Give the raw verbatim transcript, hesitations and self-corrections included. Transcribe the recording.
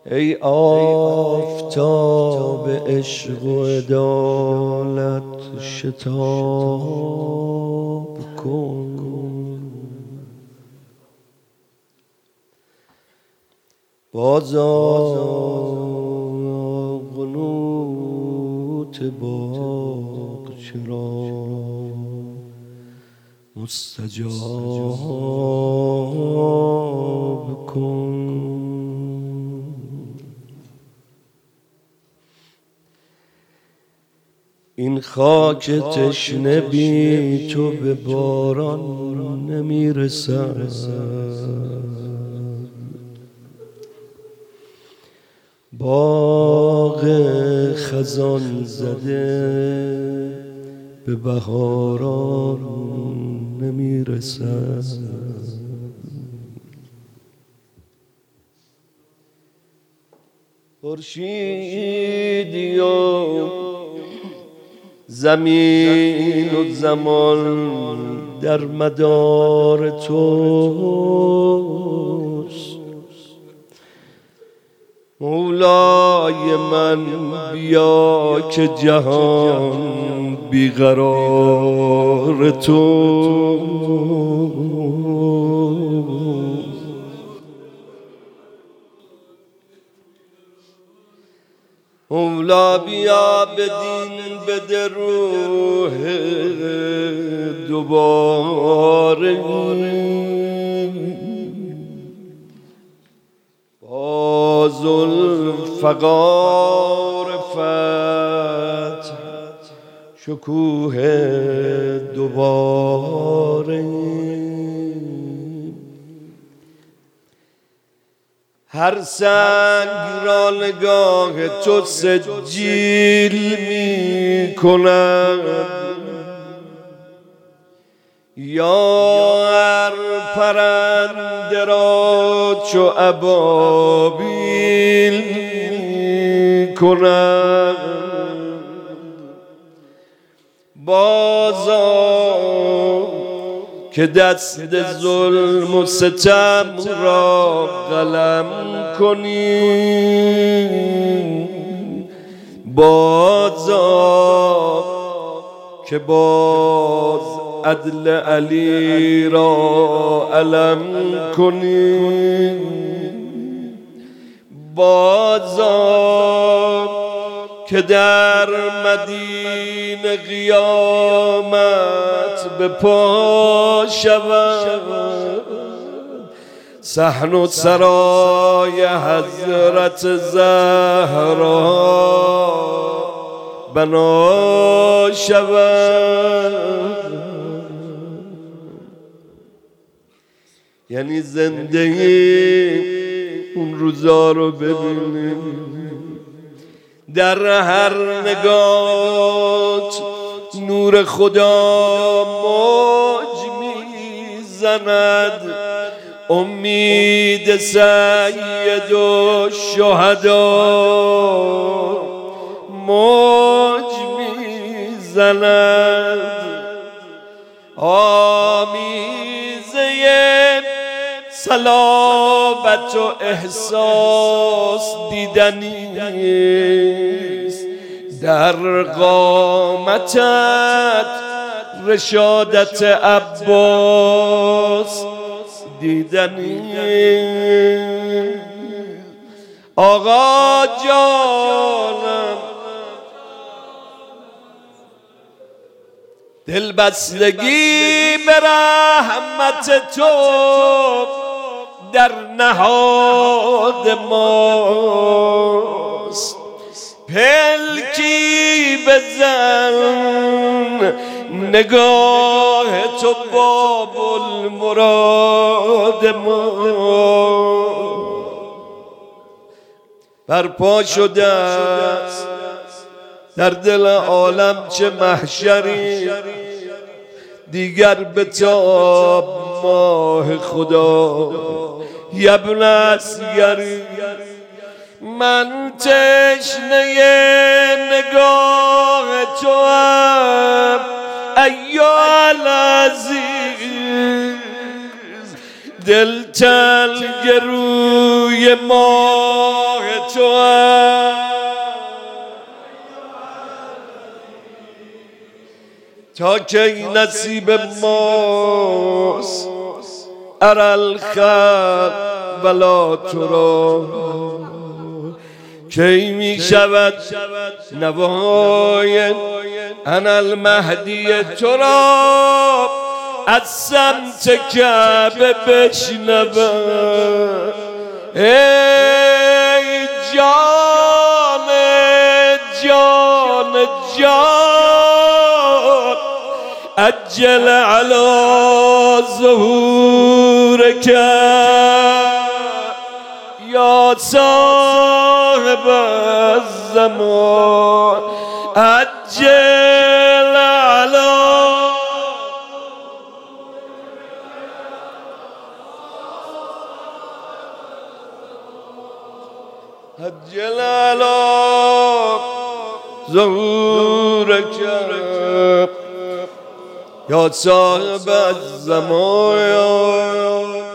ای آفتاب عشق و عدالت شتاب کن، بازآ قنوت باغچه را مستجاب کن. این خاک تشنه بی تو به باران نمیرسد، باغ خزان زده به بهاران نمیرسد. خورشیدی و زمین و زمان در مدار توست، مولای من بیا که جهان بیقرار توست. مولا بیا بدین بده روح دوباره، با ذوالفقار فتح شکوه دوباره. هر سنگ را نگاه تو سجیل می کند، یا هر پرنده را چو ابابیل می کند. بازآ که دست ظلم و ستم را قلم کنی، بازآ که باز عدل علی را علم کنی. بازآ که در مدینه قیامت به پا شود، صحن و سرای حضرت زهرا بنا شود. یعنی زندگی اون روزا رو ببینیم، در هر نگات نور خدا موج میزند، امید سید و شهدا موج میزند. آمیزه صلابت و احساس دیدنیست، در قامتت رشادت عباس دیدنیست. آقا جانم دلبستگی به رحمت تو در نهاد ماست، پلکی بزن نگاه تو باب المراد ما برپا شده است. در دل عالم چه محشری، دیگر بتاب ماه خدا یبن اسگری. من تشنه نگاه تو هم ایال عزیز، دل تنگ روی ماه تو تا کی نصیب ماست ارى الخلق ولا ترى کی می شود نوای انا المهدی تو را از سمت کعبه بشنوم ای جان جان جان عجل على ظهورك یا صاحب الزمان عجل على عجل على ظهورك یا صاحب الزمان